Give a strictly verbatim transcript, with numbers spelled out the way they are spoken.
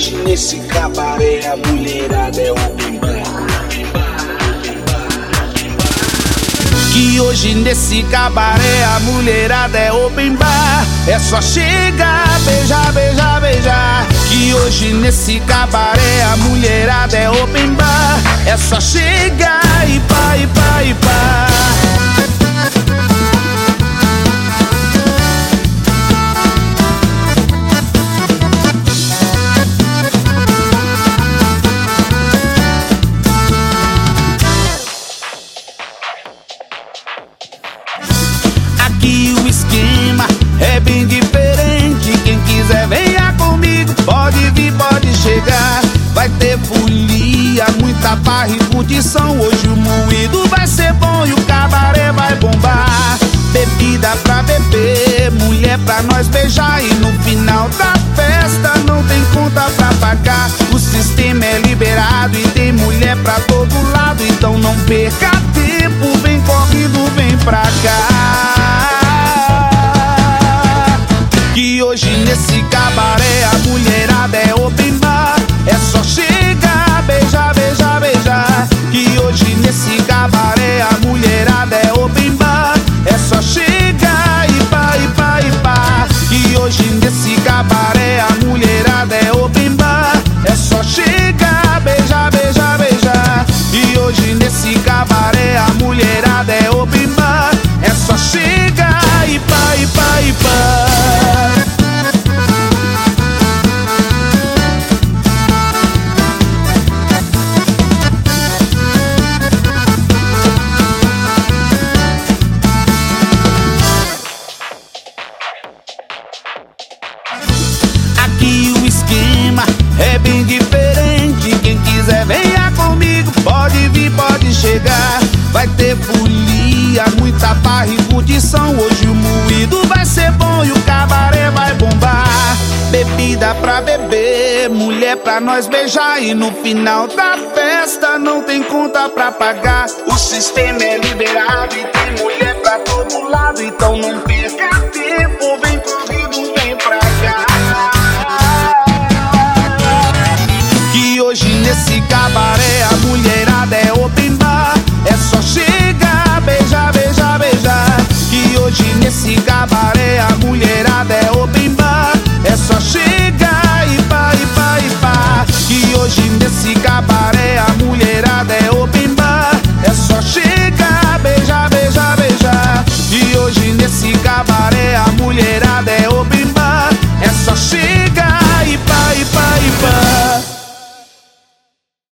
hoje nesse cabaré a mulherada é open bar. Que hoje nesse cabaré a mulherada é open bar. É só chegar, beijar, beijar, beijar. Que hoje nesse cabaré a mulherada é open bar. É só chegar e pá, e pá, e pá. Aqui o esquema é bem diferente. Quem quiser venha comigo, pode vir, pode chegar. Vai ter folia, muita farra e curtição. Hoje o moído vai ser bom e o cabaré vai bombar. Bebida pra beber, mulher pra nós beijar. E no final da festa não tem conta pra pagar. O sistema é liberado e tem mulher pra todo lado. Então não perca tempo, vem correndo, vem pra cá. Que hoje nesse cabaré a mulherada é open bar. É só chegar, beijar, beijar, beijar. Que hoje nesse cabaré a mulherada é open bar. É só chegar e pá, e pá, e pá. Que hoje nesse cabaré a mulherada é open bar. É só chegar, beijar, beijar, beijar. E hoje nesse cabaré a mulherada é open bar. É só chegar e pá, e pá, e pá. Aqui o esquema é bem diferente. Quem quiser venha comigo, pode vir, pode chegar. Vai ter folia, muita farra e curtição. Hoje o moído vai ser bom e o cabaré vai bombar. Bebida pra beber, mulher pra nós beijar. E no final da festa não tem conta pra pagar. O sistema é liberado e tem mulher pra todo lado. Então não perca tempo.